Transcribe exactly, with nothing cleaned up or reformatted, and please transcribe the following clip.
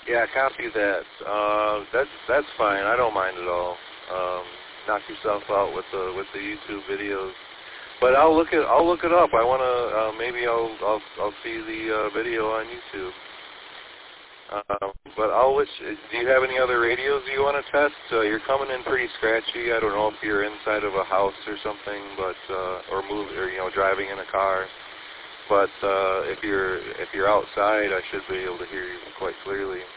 Yeah, copy that. Uh, that's that's fine. I don't mind at all. Um, knock yourself out with the with the YouTube videos. But I'll look it. I'll look it up. I want to. Uh, maybe I'll I'll I'll see the uh, video on YouTube. Um, but I'll let you, do you have any other radios you want to test? Uh, you're coming in pretty scratchy. I don't know if you're inside of a house or something, but uh, or move or you know driving in a car. But uh, if you're if you're outside, I should be able to hear you quite clearly.